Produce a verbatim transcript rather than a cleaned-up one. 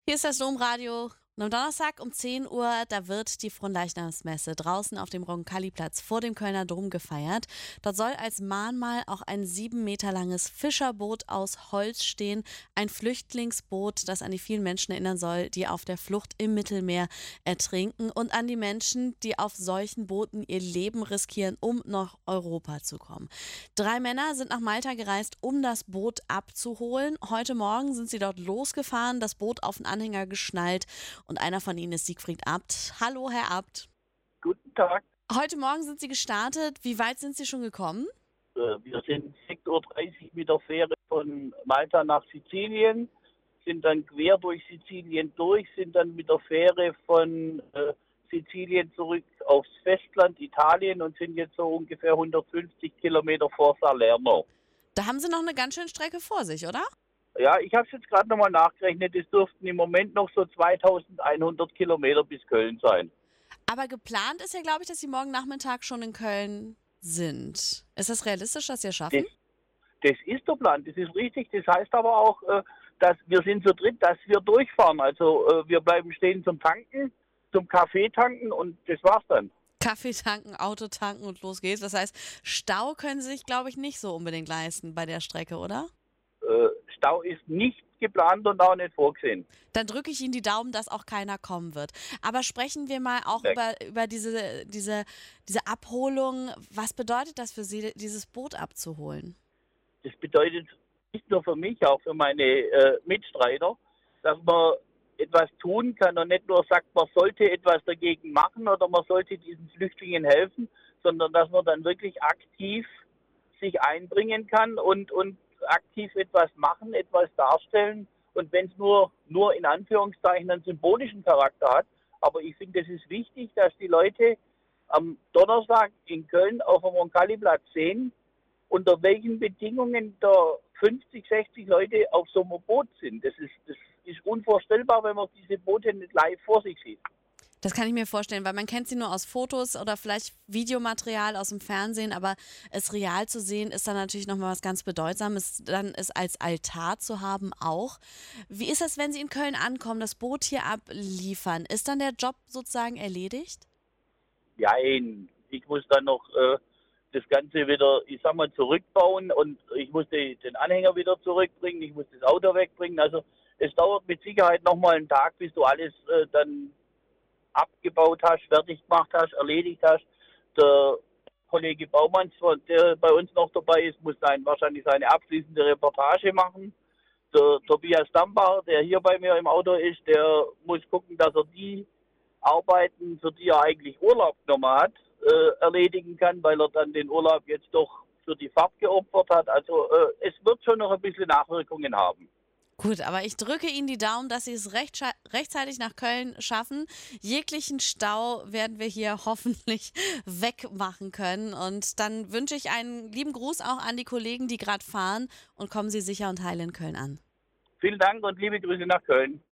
Hier ist das Domradio. Und am Donnerstag um zehn Uhr, da wird die Fronleichnamsmesse draußen auf dem Roncalli-Platz vor dem Kölner Dom gefeiert. Dort soll als Mahnmal auch ein sieben Meter langes Fischerboot aus Holz stehen. Ein Flüchtlingsboot, das an die vielen Menschen erinnern soll, die auf der Flucht im Mittelmeer ertrinken. Und an die Menschen, die auf solchen Booten ihr Leben riskieren, um nach Europa zu kommen. Drei Männer sind nach Malta gereist, um das Boot abzuholen. Heute Morgen sind sie dort losgefahren, das Boot auf den Anhänger geschnallt. Und einer von ihnen ist Siegfried Abt. Hallo, Herr Abt. Guten Tag. Heute Morgen sind Sie gestartet. Wie weit sind Sie schon gekommen? Äh, Wir sind sechs Uhr dreißig mit der Fähre von Malta nach Sizilien, sind dann quer durch Sizilien durch, sind dann mit der Fähre von äh, Sizilien zurück aufs Festland Italien und sind jetzt so ungefähr hundertfünfzig Kilometer vor Salerno. Da haben Sie noch eine ganz schöne Strecke vor sich, oder? Ja, ich habe es jetzt gerade nochmal nachgerechnet, es dürften im Moment noch so zweitausendeinhundert Kilometer bis Köln sein. Aber geplant ist ja, glaube ich, dass Sie morgen Nachmittag schon in Köln sind. Ist das realistisch, dass Sie es schaffen? Das, das ist der Plan, das ist richtig. Das heißt aber auch, äh, dass wir sind zu dritt, dass wir durchfahren. Also äh, wir bleiben stehen zum Tanken, zum Kaffee tanken und das war's dann. Kaffee tanken, Auto tanken und los geht's. Das heißt, Stau können Sie sich, glaube ich, nicht so unbedingt leisten bei der Strecke, oder? Äh, Stau ist nicht geplant und auch nicht vorgesehen. Dann drücke ich Ihnen die Daumen, dass auch keiner kommen wird. Aber sprechen wir mal auch Weg. über, über diese, diese, diese Abholung. Was bedeutet das für Sie, dieses Boot abzuholen? Das bedeutet nicht nur für mich, auch für meine äh, Mitstreiter, dass man etwas tun kann und nicht nur sagt, man sollte etwas dagegen machen oder man sollte diesen Flüchtlingen helfen, sondern dass man dann wirklich aktiv sich einbringen kann und, und aktiv etwas machen, etwas darstellen. Und wenn es nur, nur in Anführungszeichen einen symbolischen Charakter hat, aber ich finde, es ist wichtig, dass die Leute am Donnerstag in Köln auf dem Roncalli-Platz sehen, unter welchen Bedingungen da fünfzig, sechzig Leute auf so einem Boot sind. Das ist, das ist unvorstellbar, wenn man diese Boote nicht live vor sich sieht. Das kann ich mir vorstellen, weil man kennt sie nur aus Fotos oder vielleicht Videomaterial aus dem Fernsehen, aber es real zu sehen, ist dann natürlich nochmal was ganz Bedeutsames, dann es als Altar zu haben auch. Wie ist das, wenn Sie in Köln ankommen, das Boot hier abliefern? Ist dann der Job sozusagen erledigt? Nein, ich muss dann noch äh, das Ganze wieder, ich sag mal, zurückbauen und ich muss die, den Anhänger wieder zurückbringen, ich muss das Auto wegbringen. Also es dauert mit Sicherheit nochmal einen Tag, bis du alles äh, dann abgebaut hast, fertig gemacht hast, erledigt hast. Der Kollege Baumanns, der bei uns noch dabei ist, muss sein, wahrscheinlich seine abschließende Reportage machen. Der Tobias Dambacher, der hier bei mir im Auto ist, der muss gucken, dass er die Arbeiten, für die er eigentlich Urlaub genommen hat, äh, erledigen kann, weil er dann den Urlaub jetzt doch für die Fahrt geopfert hat. Also äh, es wird schon noch ein bisschen Nachwirkungen haben. Gut, aber ich drücke Ihnen die Daumen, dass Sie es recht, rechtzeitig nach Köln schaffen. Jeglichen Stau werden wir hier hoffentlich wegmachen können. Und dann wünsche ich einen lieben Gruß auch an die Kollegen, die gerade fahren und kommen Sie sicher und heil in Köln an. Vielen Dank und liebe Grüße nach Köln.